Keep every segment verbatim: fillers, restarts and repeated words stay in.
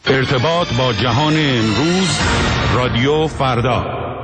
ارتباط با جهان امروز، رادیو فردا.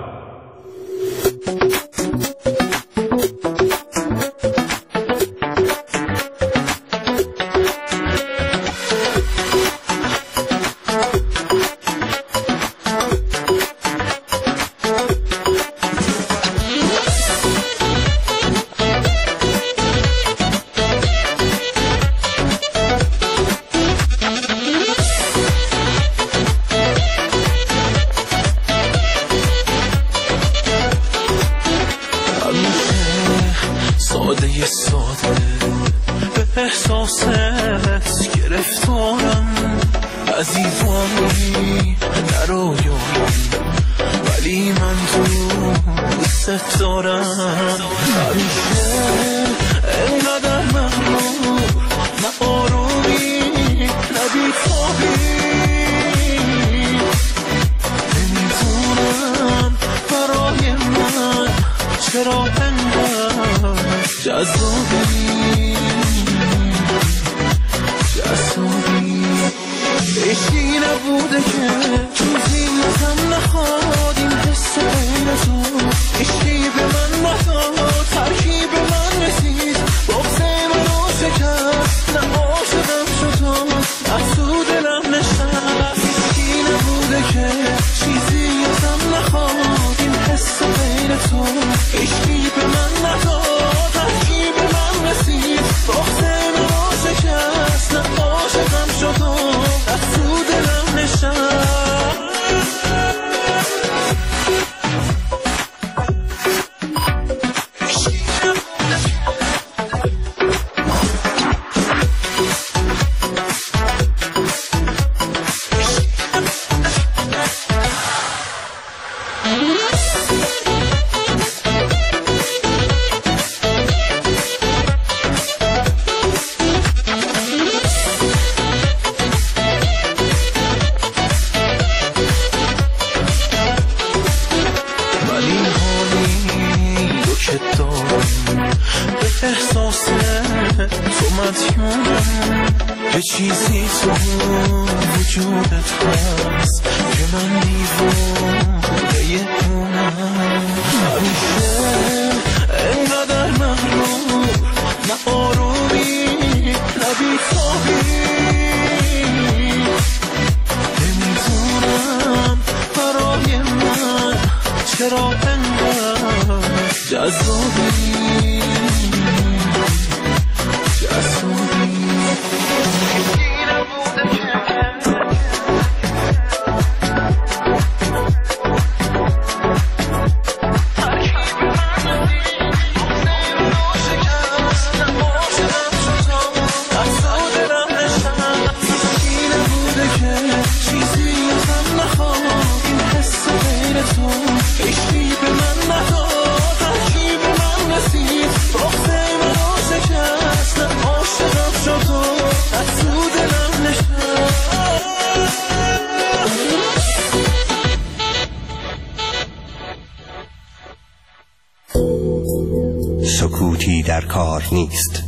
سکوتی در کار نیست.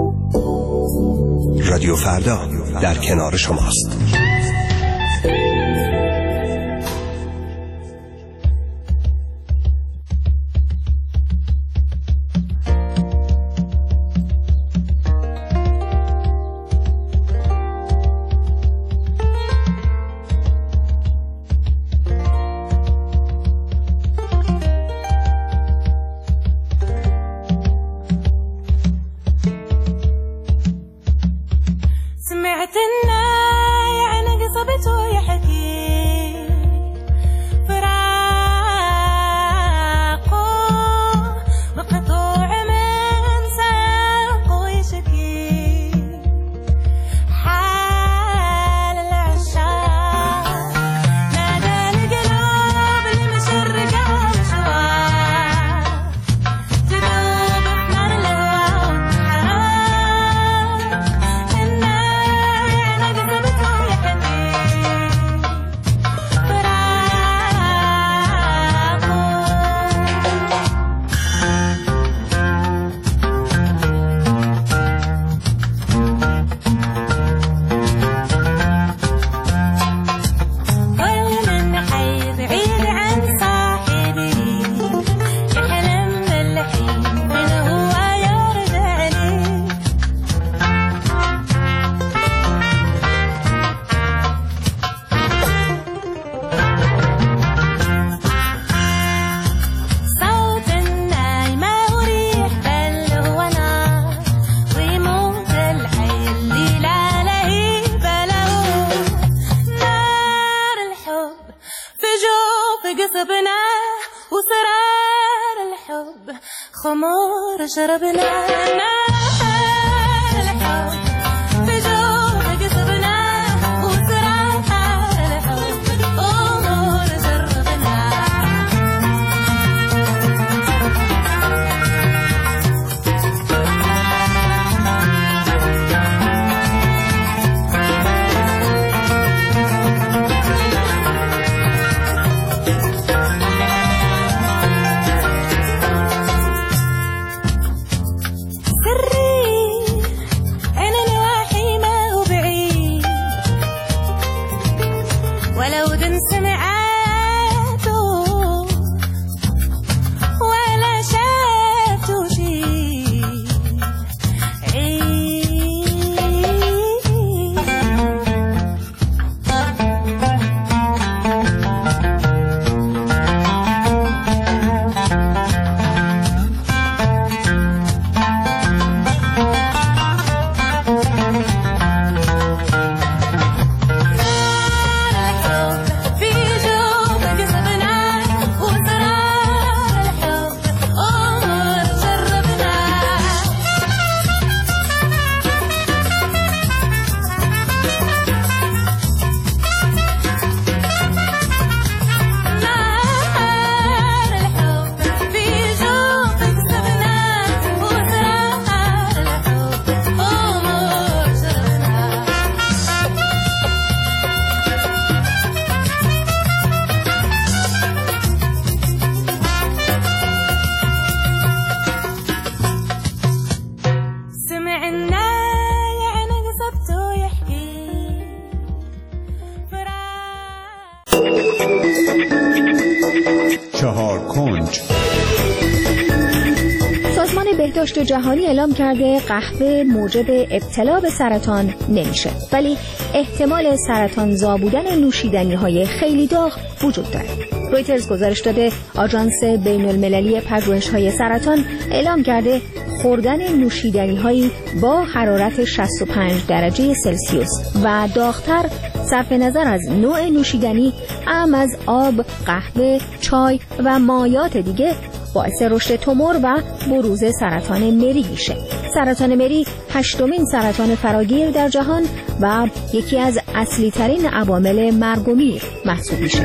رادیو فردا در کنار شماست. خمار شربنا الحب في جوفك صبنا وسرعنا الحب أمور شربنا سازمان بهداشت جهانی اعلام کرده قهوه موجب ابتلا به سرطان نمیشه، ولی احتمال سرطانزا بودن نوشیدنی‌های خیلی داغ وجود داره. رویترز گزارش داده آژانس بین‌المللی پژوهش‌های سرطان اعلام کرده خوردن نوشیدنی‌هایی با حرارت شصت و پنج درجه سلسیوس و داغ‌تر صرف نظر از نوع نوشیدنی اعم از آب، قهوه، چای و مایات دیگه باعث رشد تومور و بروز سرطان مری میشه. سرطان مری هشتمین سرطان فراگیر در جهان و یکی از اصلی ترین عوامل مرگ و میر محسوب میشه.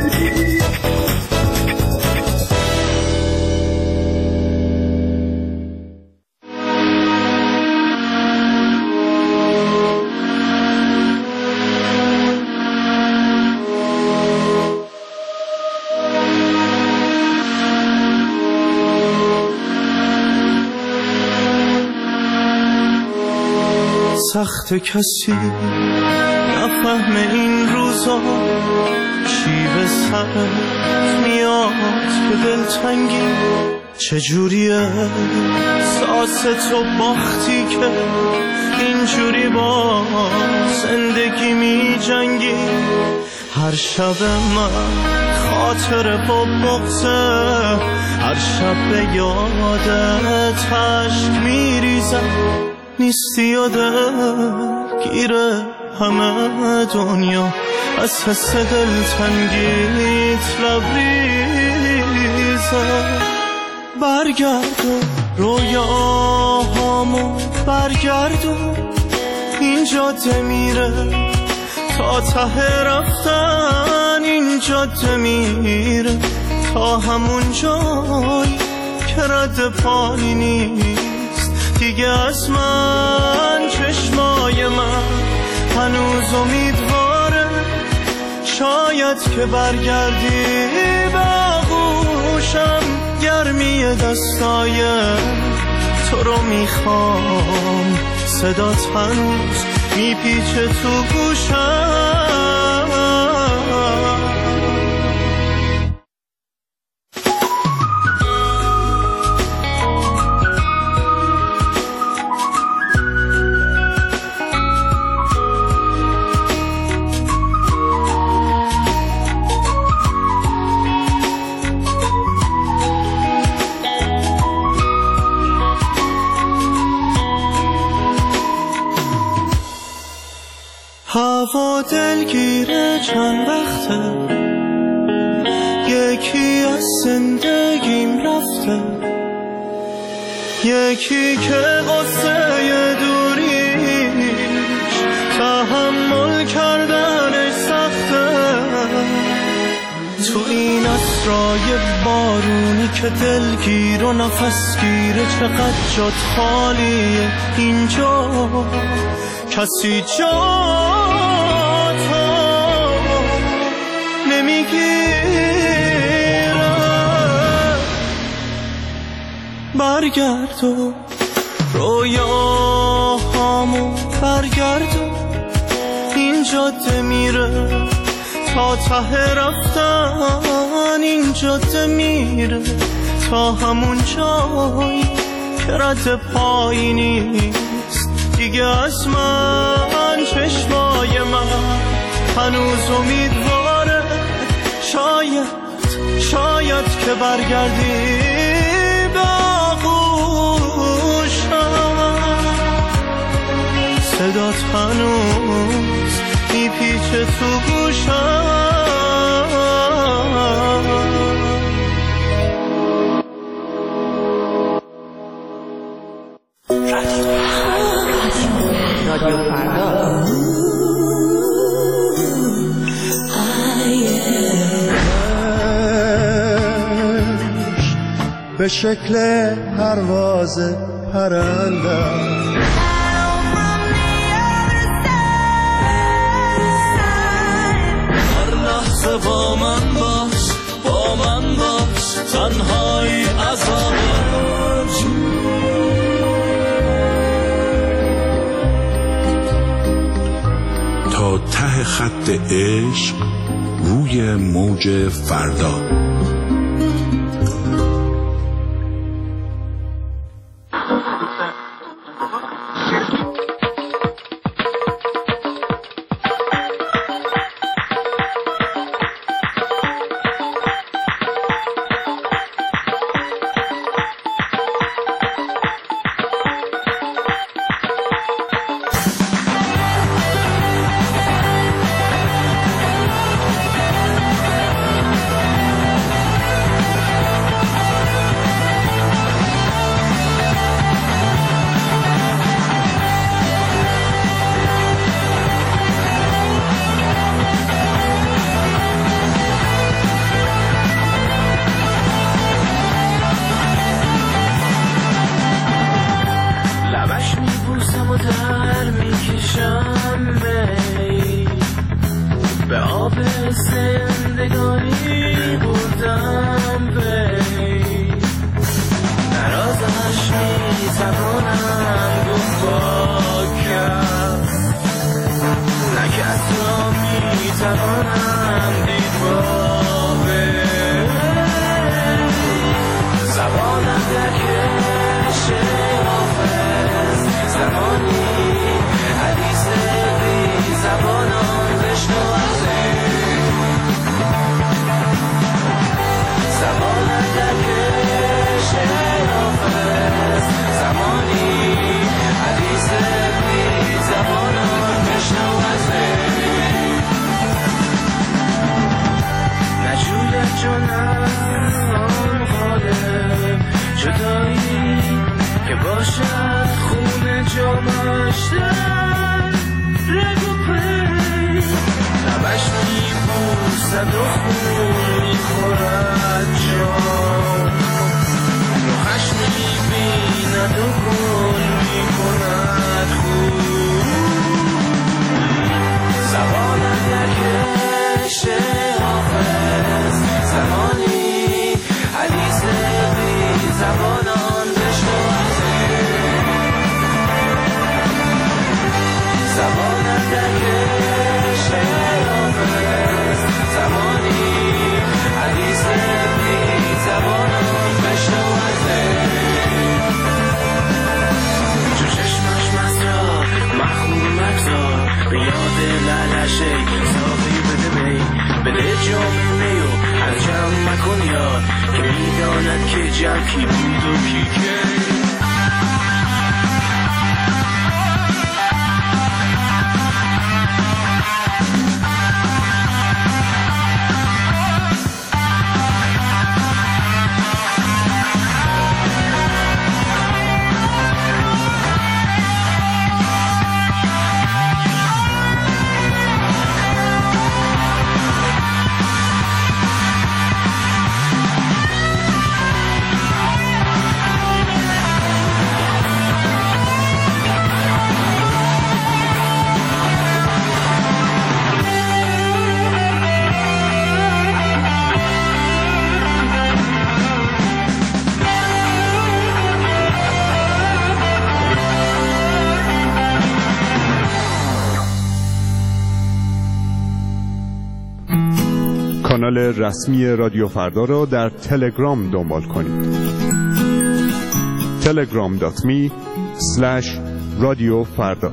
سخت کسی نفهم این روزا چی به سرت میاد که دلتنگی چجوریه ساس تو باختی که اینجوری با زندگی می جنگی. هر شب من خاطر با بغزه، هر شب به یادت عشق میریزم، نیستی و دلگیره همه دنیا از حس دلتنگیت لبریزه. برگردون رویاهامو برگردون، این جاده میره تا ته رفتن، این جاده میره تا همون جایی که رد پایی نیست دیگه از من. چشمای من هنوز امیدواره، شاید که برگردی به آغوشم. گرمی دستای تو رو میخوام، صدات هنوز میپیچه تو گوشم. هوا دلگیره چند وقته، یکی از زندگیم رفته. یکی که قصه دوریش تحمل کردنش سخته، تو این اسرای بارونی که دلگیر و نفسگیره چقدر جات خالیه اینجا، کسی جاتو نمیگیره. برگرد و رویاهامو برگرد و این جاده میره تا ته رفتن، این جاده میره تا همون جایی که رد پایی نیست دیگه از من. چشمای من هنوز امیدواره، شاید شاید که برگردی به آغوشم، صدات هنوز میپیچه تو گوشم. رادیو فردا به شکل پرواز پرنده با من باش، با من باش، تنهایی عذابم. تا ته خط عشق روی موج فردا. کانال رسمی رادیو فردا را در تلگرام دنبال کنید. تلگرام دات می اسلش رادیو فردا.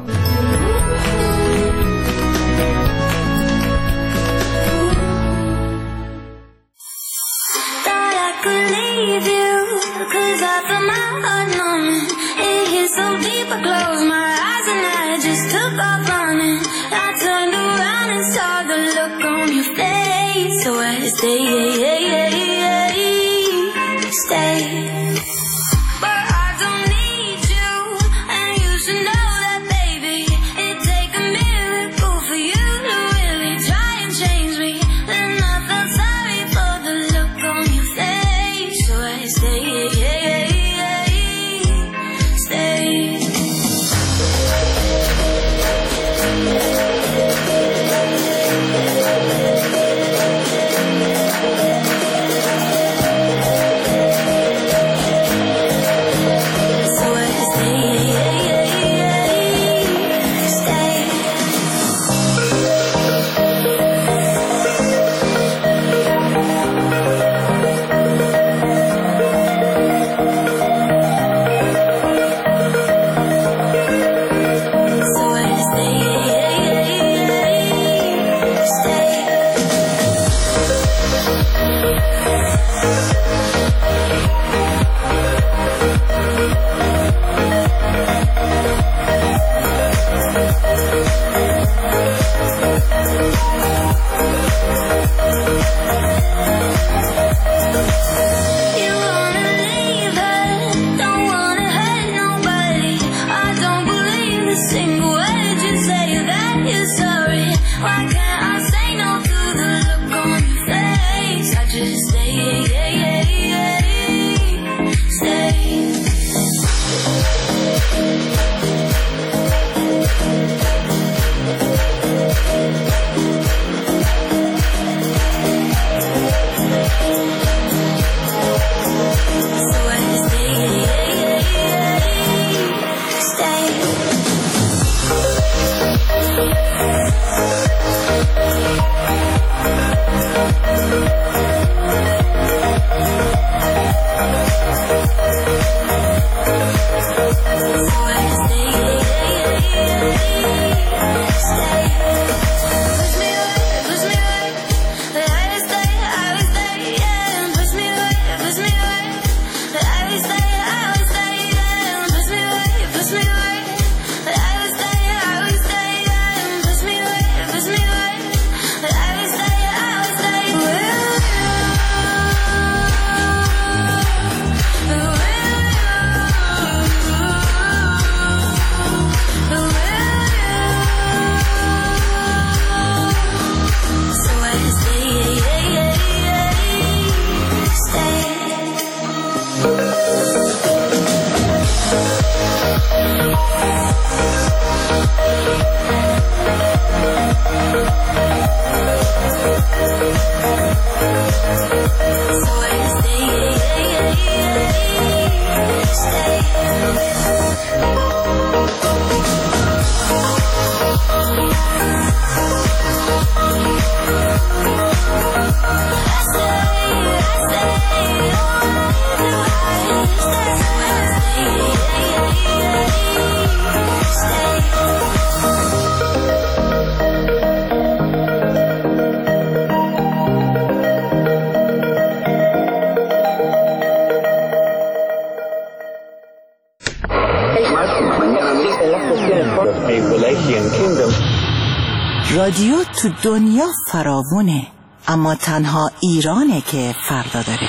رادیو تو دنیا فراوونه، اما تنها ایرانه که فردا داره.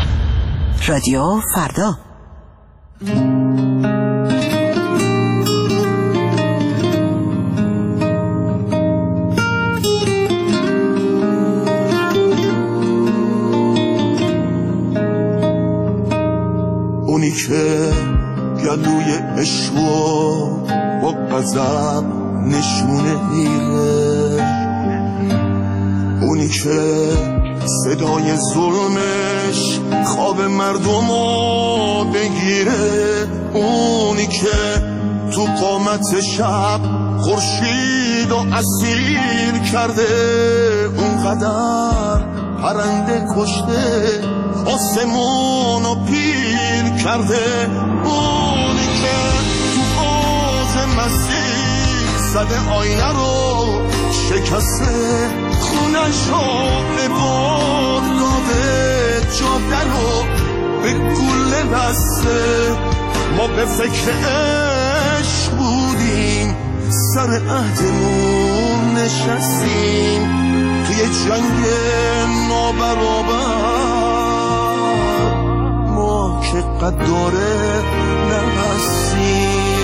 رادیو فردا. اونی که گلوی عشقو با غضب نشونه میره، اونی که صدای ظلمش خواب مردمو بگیره، اونی که تو قامت شب خورشید و اسیر کرده، اونقدر پرنده کشته آسمون و پیر کرده اونی که تو آز مستی زده آینه رو شکسته خونش رو به باد داده جاده رو به گله بسته ما به فکر عشق بودیم سر عهدمون نشستیم توی جنگ نابرابر ما که قداره نبستیم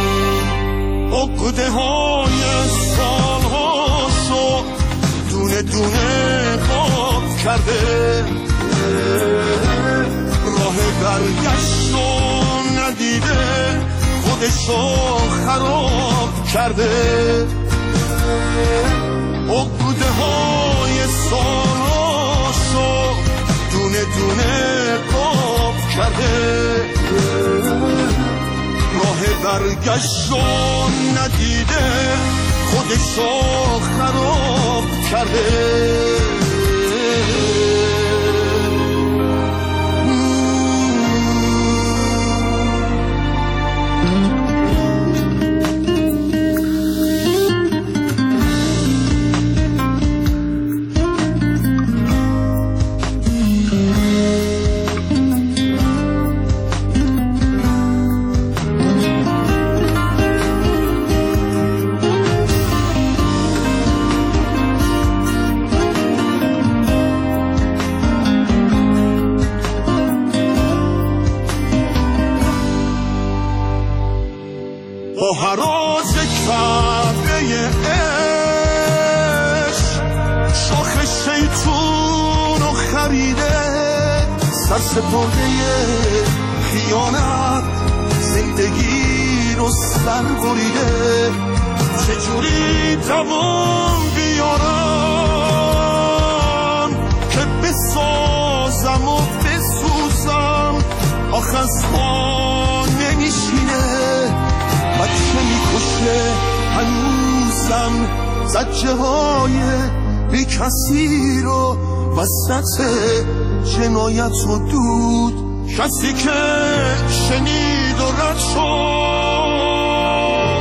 عقده های سالهاشو دونه دونه پاک کرده راه برگشتو ندیده خودشو خراب کرده عقده های سالاشو دونه دونه قاب کرده راه برگشتو ندیده خودشو خراب کرده با هراس کعبه عشق شاخ شیطون رو خریده سرسپرده خیانت زندگی رو سر بریده چجوری دوام بیارم که بسازم و بسوزم آخ از ما نمیشینه بچه میکشه هنوزم زجه های بی کسی رو وسط جنایت و دود کسی که شنید و رد شد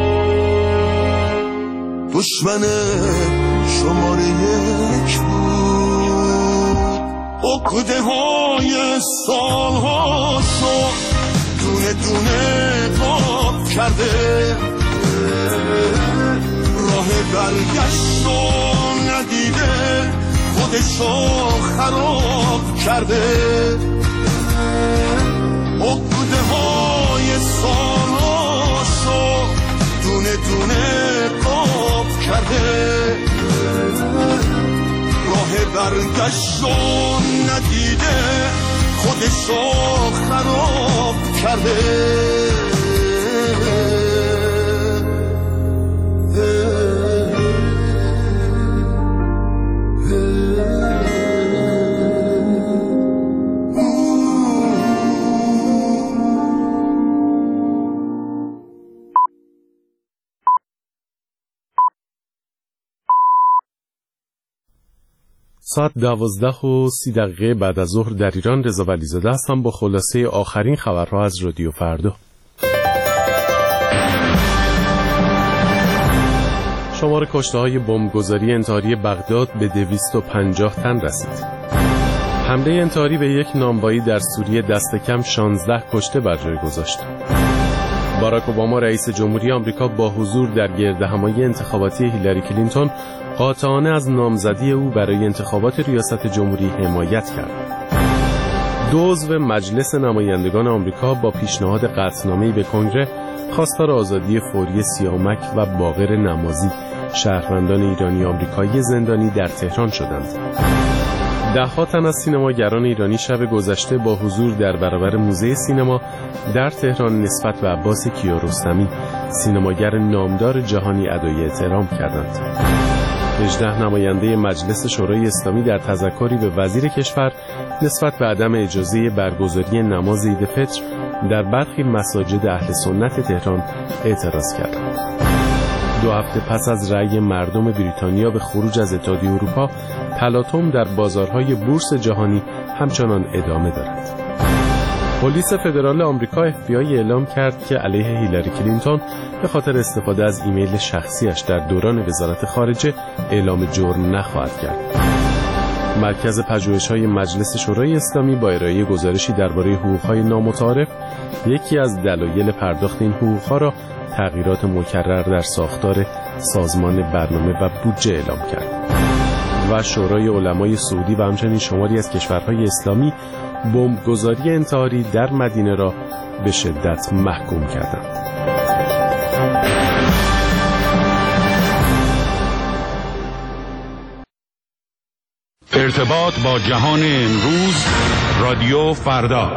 دشمن شماره یک بود عقده های سال ها شد دونه دونه قاب کرده راه برگشت و ندیده خودشو خراب کرده عقده های سالاشو دونه دونه قاب کرده راه برگشت و ندیده خودشو خراب کرده ساعت دوازده و سی دقیقه بعد از ظهر در ایران. رضا ولیزاده هستم با خلاصه آخرین خبرها از رادیو فردا. شمار کشته‌های بمبگذاری انتحاری بغداد به دویست و پنجاه تن رسید. حمله انتحاری به یک نانوایی در سوریه دست کم شانزده کشته بر جای گذاشت. باراک اوباما رئیس جمهوری آمریکا با حضور در گردهمایی انتخاباتی هیلاری کلینتون قاطعانه از نامزدی او برای انتخابات ریاست جمهوری حمایت کرد. دو عضو مجلس نمایندگان آمریکا با پیشنهاد قطعنامه‌ای به کنگره خواستار آزادی فوری سیامک و باقر نمازی شهروندان ایرانی آمریکایی زندانی در تهران شدند. ده‌ها تن از سینماگران ایرانی شب گذشته با حضور در برابر موزه سینما در تهران نسبت به عباس کیارستمی سینماگر نامدار جهانی ادای احترام کردند. هجده نماینده مجلس شورای اسلامی در تذکری به وزیر کشور نسبت به عدم اجازه برگزاری نماز عید فطر در برخی مساجد اهل سنت تهران اعتراض کردند. دو هفته پس از رأی مردم بریتانیا به خروج از اتحادیه اروپا، تلاطم در بازارهای بورس جهانی همچنان ادامه دارد. پلیس فدرال آمریکا اف بی آی اعلام کرد که علیه هیلاری کلینتون به خاطر استفاده از ایمیل شخصیش در دوران وزارت خارجه اعلام جرم نخواهد کرد. مرکز پژوهش‌های مجلس شورای اسلامی با ارائه گزارشی درباره حقوق‌های نامتعارف، یکی از دلایل پرداخت این حقوق‌ها را تغییرات مکرر در ساختار سازمان برنامه و بودجه اعلام کرد. و شورای علمای سعودی و همچنین شماری از کشورهای اسلامی بمبگذاری انتحاری در مدینه را به شدت محکوم کردند. ارتباط با جهان امروز، رادیو فردا.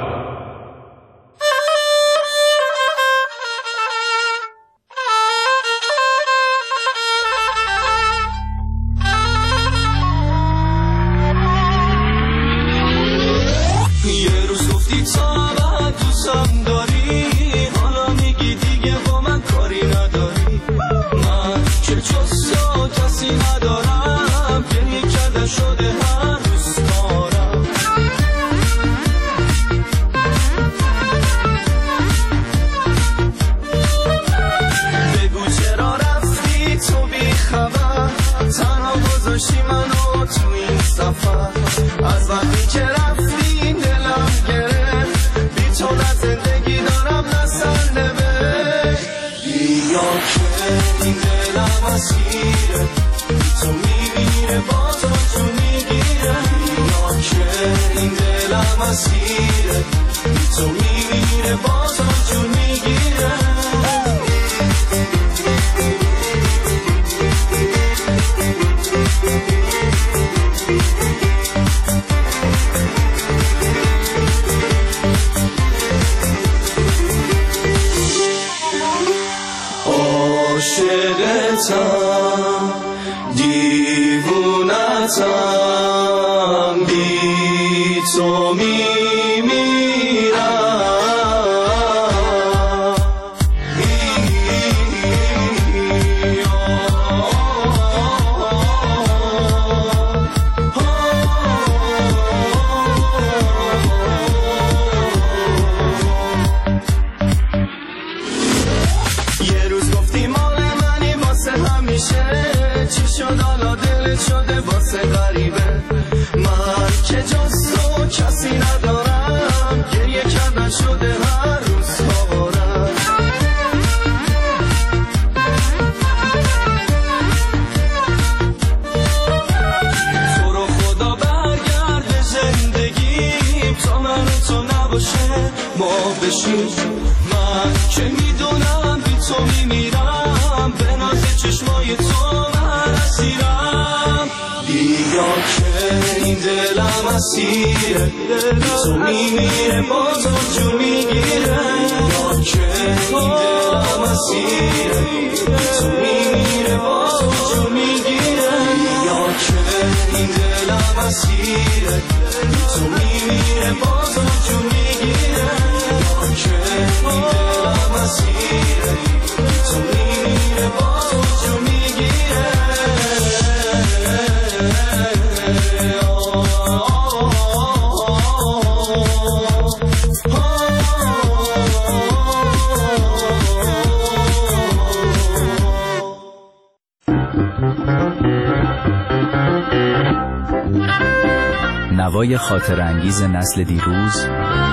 نوای خاطر انگیز نسل دیروز،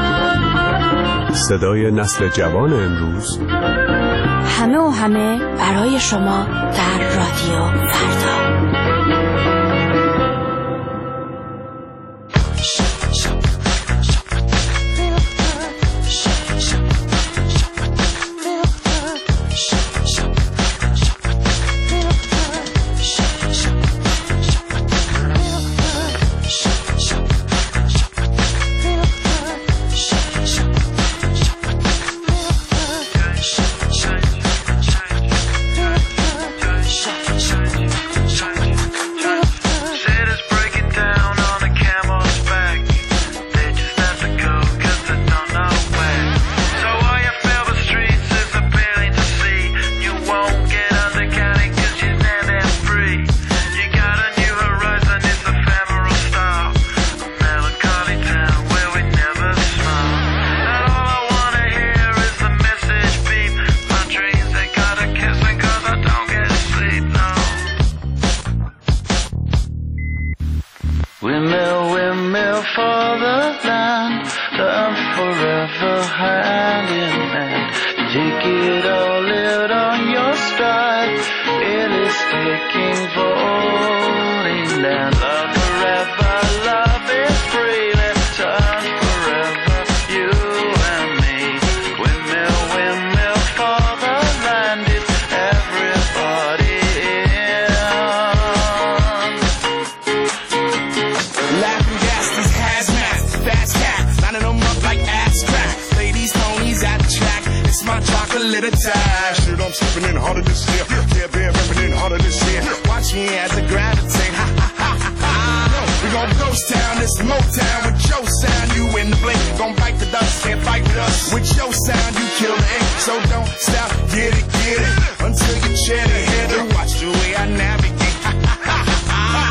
صدای نسل جوان امروز، همه و همه برای شما در رادیو فردا. Shine. Windmill, windmill for the land, I'm forever hand in hand. Take it all out on your stride, it is taking falling down. Love forever, love is free, let's turn forever, you and me. Windmill, windmill for the land, it's everybody in. Laughing gas, these hazmat, fast cat, lining them up like ass crack. Ladies, ponies at the track, it's my chocolate attack. Shit, I'm stepping in harder this year. Yeah, bear repping in harder this year. Watch me as I gravitate. Ha ha ha ha ha. We gon' ghost town, this Motown with your sound. You in the blink, gon' bite the dust, can't fight with us. With your sound, you kill the ink, so don't stop. Get it, get it, until you chin it, hit it. Watch the way I navigate. Ha ha ha ha ha.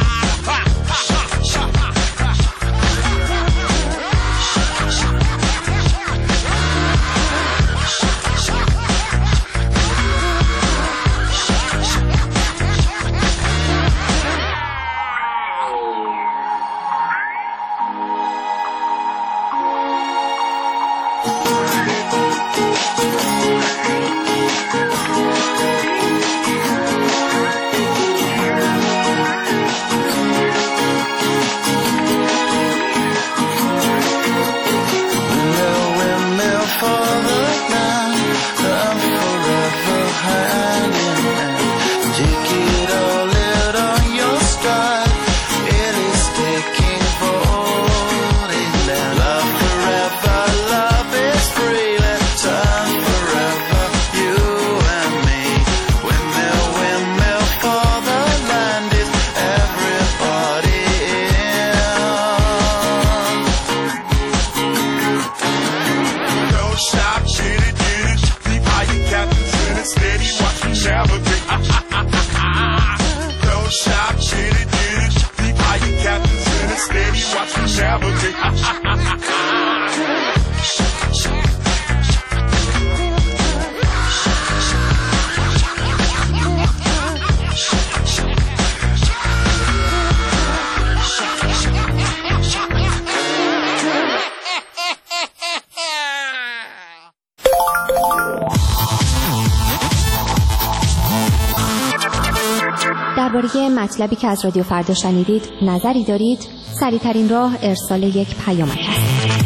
درباره مطلبی که از رادیو فردا شنیدید نظری دارید؟ سریع‌ترین راه ارسال یک پیامک است.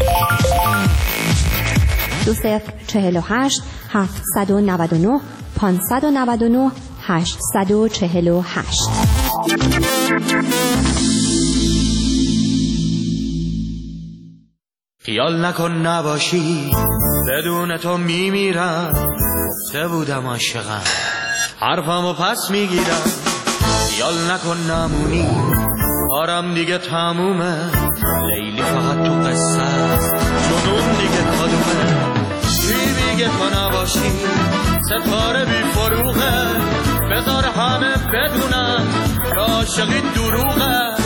دو صفر چهل و هشت هفتصد و نود و نه پانصد و نود و نه هشتصد و چهل و هشت. خیال نکن نباشی بدون تو میمیرم، گفته بودم عاشقم حرفمو پس میگیرم. خیال نکن نمونی آرام دیگه تمومه، لیلی فقط تو قصه است جنون دیگه کدومه. بی بیگه تو نباشی ستاره بی فروغه، بذار همه بدونن که عاشقی دروغه.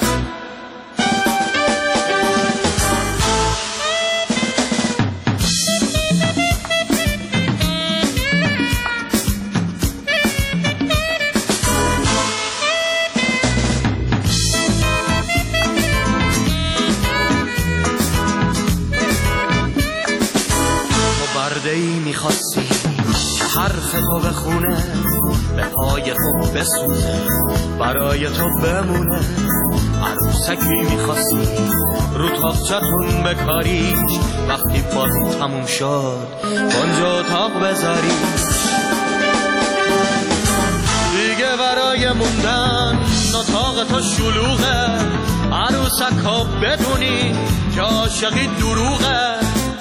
ای میخواستی که حرف تو بخونه، به پای تو بسوزه برای تو بمونه. عروسکی میخواستی رو تاقچتون بکاریش، وقتی بازی تموم شد کنجا اتاق بذاریش. دیگه برای موندن اتاق تو شلوغه، عروسکا بدونی که عاشقی دروغه.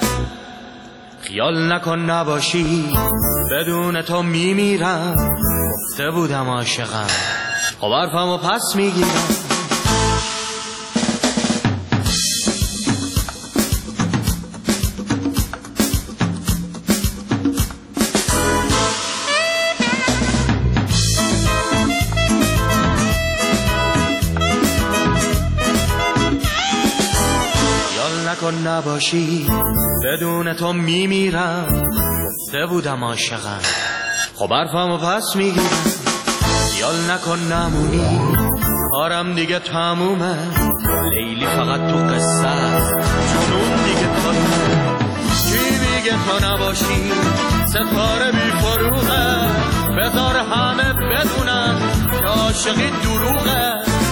خیال نکن نباشی بدون تو میمیرم، گفته بودم عاشقم خب حرفمو پس میگیرم. نکن نباشی بدون تو میمیرم، گفته بودم عاشقم خب حرفمو پس میگیرم. خیال نکن نمونی کارم دیگه تمومه، لیلی فقط تو قصه است، جنون دیگه تمومه. کی میگه تو نباشی ستاره بی فروغه، بذار همه بدونن که عاشقی دروغه.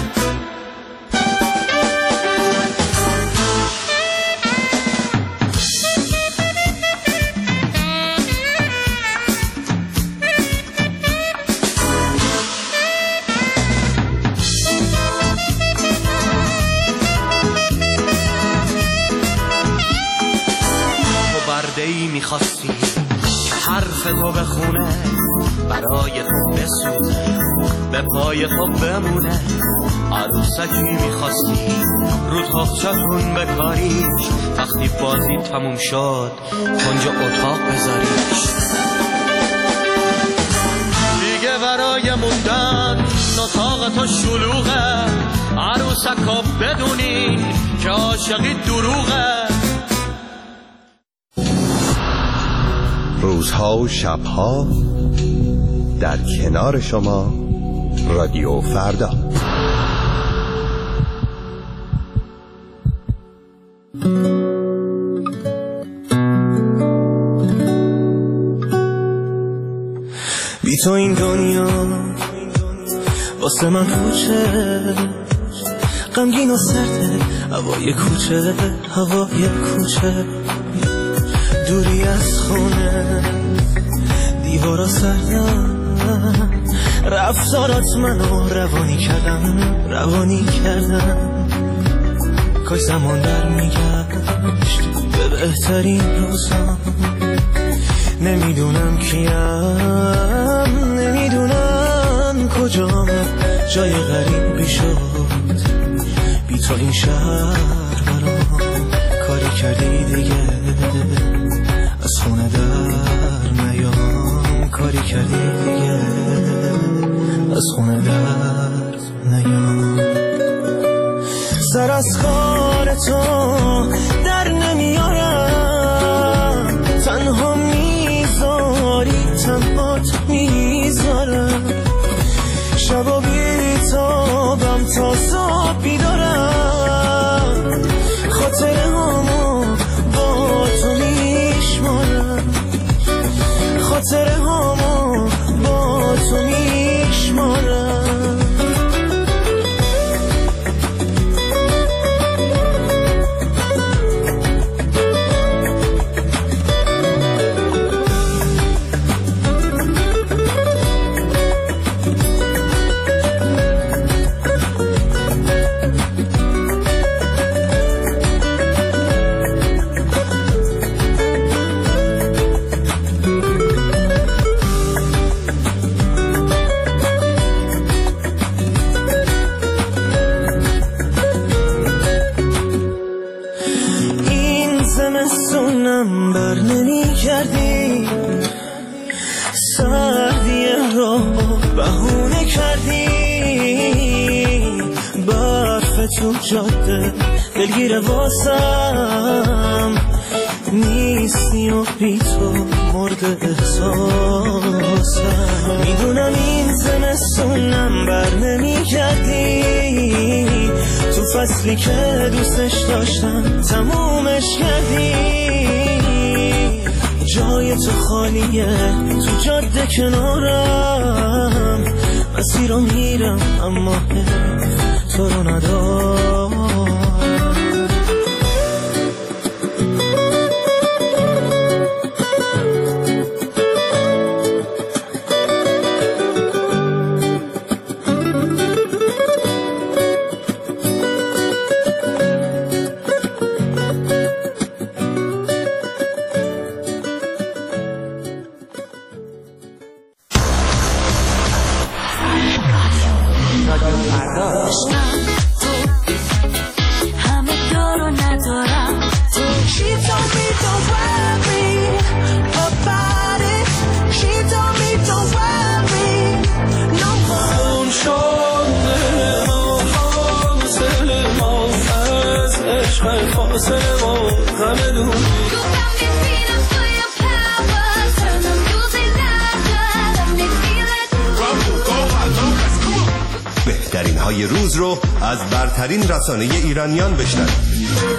ای میخواستی که حرف تو بخونه، برای تو بسوزه، به پای تو بمونه. عروسکی میخواستی رو تاقچتون بکاریش، وقتی بازی تموم شد کنج اتاق بذاریش. دیگه برای موندن اتاق تو شلوغه، عروسکا بدونین که عاشقی دروغه. روزها و شبها در کنار شما رادیو فردا. بی تو این دنیا واسه من پوچه، غمگین و سرده هوای کوچه، هوای کوچه. دوری از خونه دیوارا سردم، رفتارات منو روانی کردم، روانی کردم. کاش زمان در میگشت به بهترین روزا. نمیدونم کیم، نمیدونم کجام، جای غریبی شد بی تو این شهر برام. کاری کردی دیگه از خونه در نیام، کاری کردی دیگه از خونه در نیام. سر از کار تو در نمیارم، تنها میذاری تنها تو میذارم. شبا بیتابم تا صبح بیدارم، خاطره هامو با تو میشمارم، خاطره هامو با تو میشمارم. زمستونم بر نمی کردی، سردی را بهونه کردی. برف تو جاده دلگیر واسم نیستی و بی تو مرد احساسم. میدونم این زمستونم بر نمی کردی، تو فصلی که دوستش داشتم تمومش کردی. جای تو خالیه تو جاده کنارم، مسیر رو میرم اما تو رو ندارم. تو های روز رو از برترین رسانه ایرانیان بشنوید.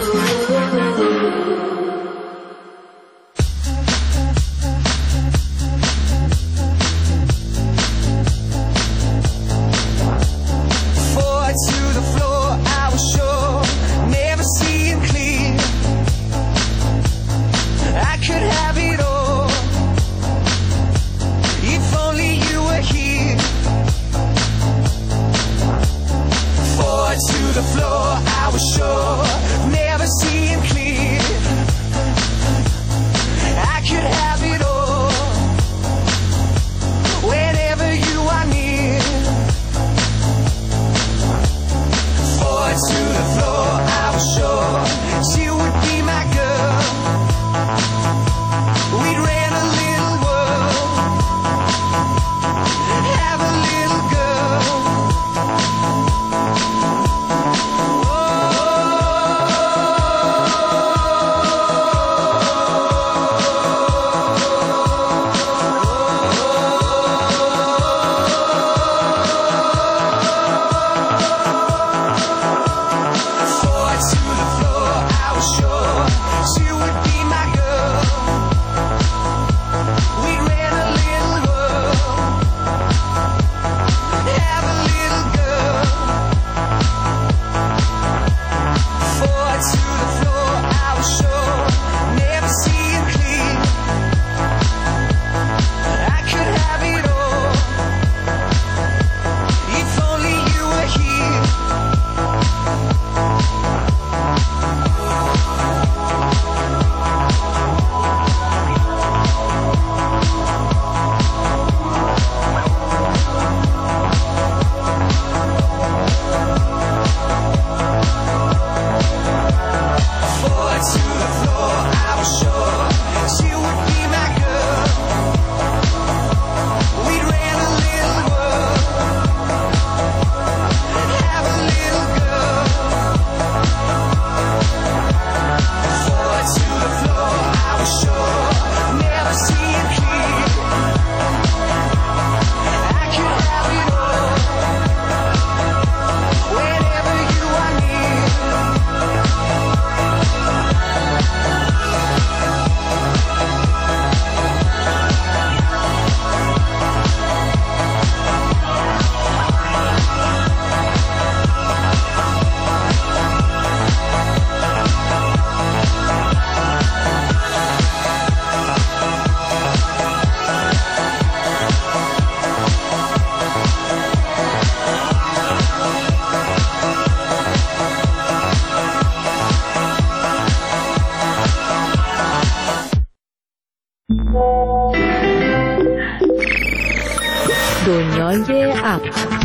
دنیای اپ،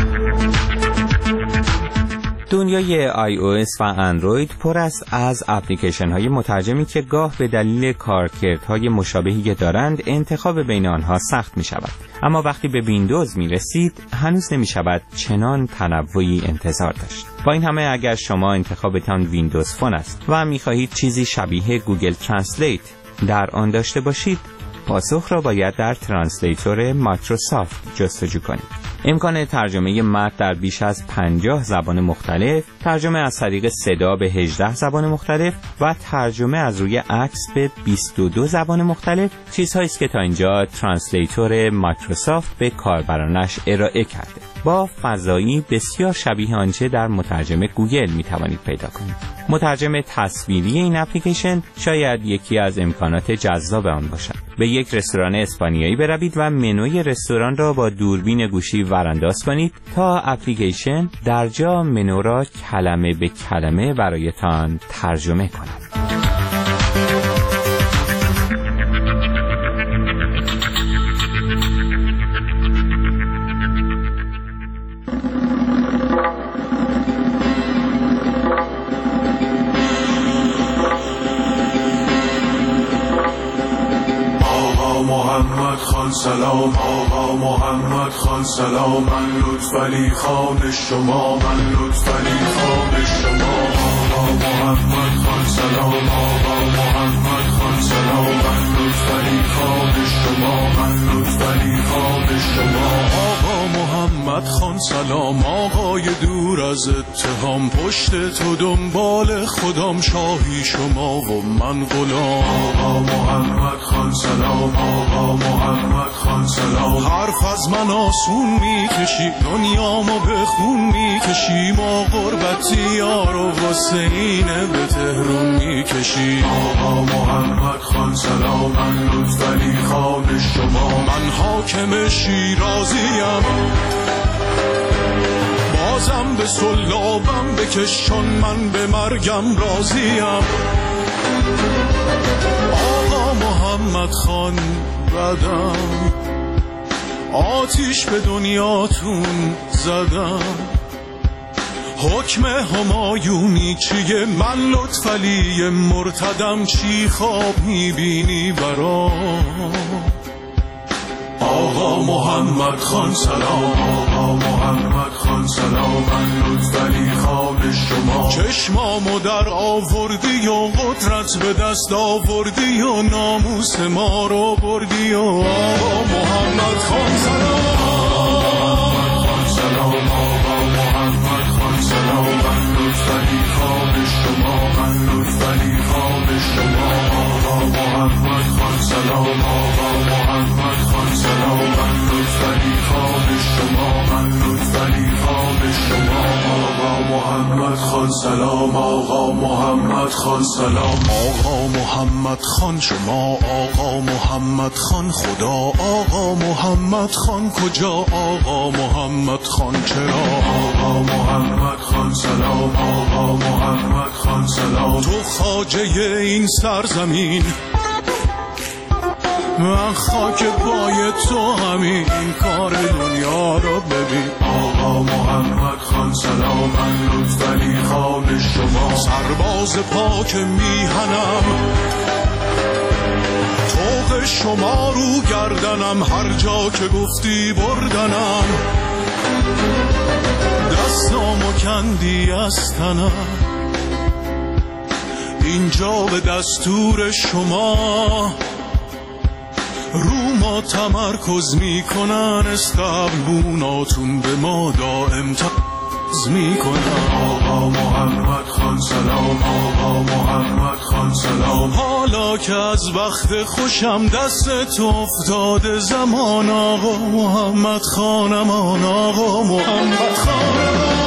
دنیای آی او اس و اندروید پر است از اپلیکیشن های مترجمی که گاه به دلیل کارکردهای مشابهی که دارند انتخاب بین آنها سخت می شود. اما وقتی به ویندوز می رسید هنوز نمی شود چنان تنوعی انتظار داشت. با این همه اگر شما انتخابتان ویندوز فون است و می خواهید چیزی شبیه گوگل ترنسلیت در آن داشته باشید، پاسخ را باید در ترنسلیتور مایکروسافت جستجو کنید. امکان ترجمه متن در بیش از پنجاه زبان مختلف، ترجمه از طریق صدا به هجده زبان مختلف و ترجمه از روی عکس به بیست و دو زبان مختلف چیزهایی است که تا اینجا ترنسلیتور مایکروسافت به کاربرانش ارائه کرده. با فضایی بسیار شبیه آنچه در مترجم گوگل می توانید پیدا کنید. مترجم تصویری این اپلیکیشن شاید یکی از امکانات جذاب آن باشد. به یک رستوران اسپانیایی بروید و منوی رستوران را با دوربین گوشی ورانداز کنید تا اپلیکیشن در جا منو را کلمه به کلمه برایتان ترجمه کند. محمد خان سلام، آقا محمد خان سلام، من لطفعلی خان شما، من لطفعلی خان شما. آقا محمد خان سلام، آقا محمد خان سلام، من لطفعلی خان شما، من لطفعلی خان شما. آقا محمد خان سلام، آقای دور از اتهام، پشت تو دنبال خودم، شاهی شما و من غلام. آقا محمد خان سلام، آقا محمد خان سلام. حرف از من آسون میکشی، دنیامو به خون میکشی، ما غربتی یار و حسینه به تهرون میکشی. آقا محمد خان سلام، من لطفعلی خان شما، من حاکم شیرازیم، بازم به سلابم بکش چون من به مرگم راضیم. آقا محمد خان بدم، آتیش به دنیاتون زدم، حکم همایونی چیه؟ من لطفعلی مرتدم، چی خواب میبینی برام؟ آقا محمد خان سلام، آقا محمد خان سلام، من لطفعلی خان شما. چشمامو در آوردی و قدرت به دست آوردی و ناموس ما رو بردی و آقا محمد خان سلام، آقا محمد خان سلام، آقا محمد خان سلام، من لطفعلی خان شما، من لطفعلی خان شما. آقا محمد خان سلام، آقا محمد خان سلام، من لطفعلی خان شما، من لطفعلی خان شما. آقا محمد خان سلام، آقا محمد خان سلام. آقا محمد خان شما، آقا محمد خان خدا، آقا محمد خان کجا، آقا محمد خان چرا؟ آقا محمد خان سلام، آقا محمد خان سلام. تو خواجه این سرزمین، من خاک پای تو همین کار دنیا رو ببین. آقا محمد خان سلام، من لطفعلی خان شما، سرباز پاک میهنم، طوق شما رو گردنم، هر جا که گفتی بردنم، دستامو کندی از تنم، اینجا به دستور شما رو ما تمرکز میکنن، استقبوناتون به ما دائم تمرکز میکنن. آقا محمد خان سلام، آقا محمد خان سلام. حالا که از وقت خوشم دست تو افتاده زمان، آقا محمد خانم، آقا محمد خانم،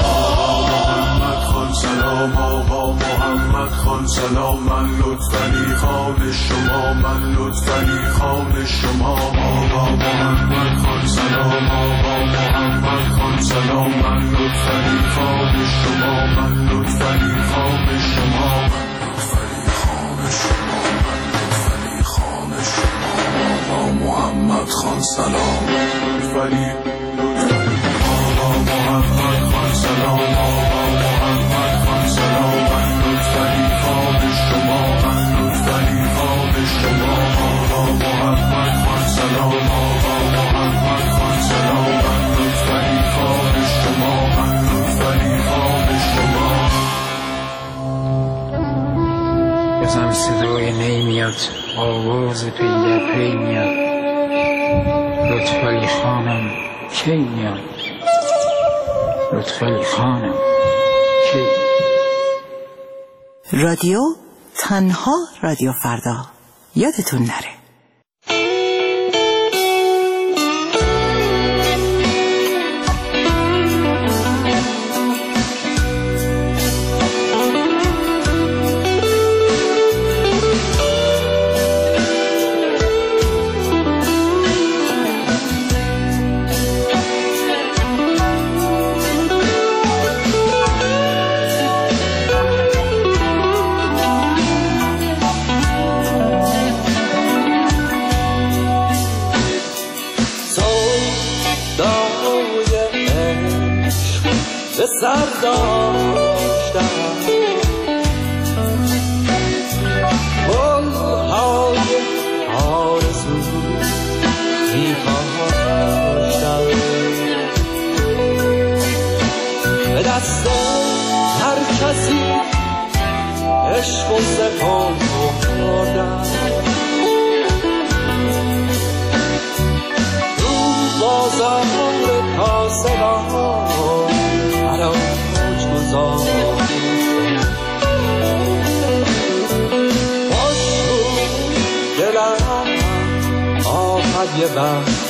سلام، آقا محمد خان سلام، من لطفعلی خان شما، من لطفعلی خان شما. آقا محمد خان سلام، آقا محمد خان سلام، من لطفعلی خان شما، من لطفعلی خان شما، لطفعلی خان شما، لطفعلی خان شما. آقا محمد خان سلام، لطفعلی آقا محمد خان سلام، آقا محمد خان سلام، من لطفعلی خان شما، من لطفعلی خان شما. آقا محمد خان سلام، آقا محمد خان سلام، من لطفعلی خان شما، من لطفعلی خان شما. بزن صدای نی میاد، آواز پی در پی میاد، لطفعلی خانم کی میاد، لطفعلی خانم کی. رادیو تنها رادیو فردا، یادتون نره. سر داشتم گلهای آرزو می‌کاشتم به دست هر کسی عشق و سپاه بردم رو بازار کاسبان های وقت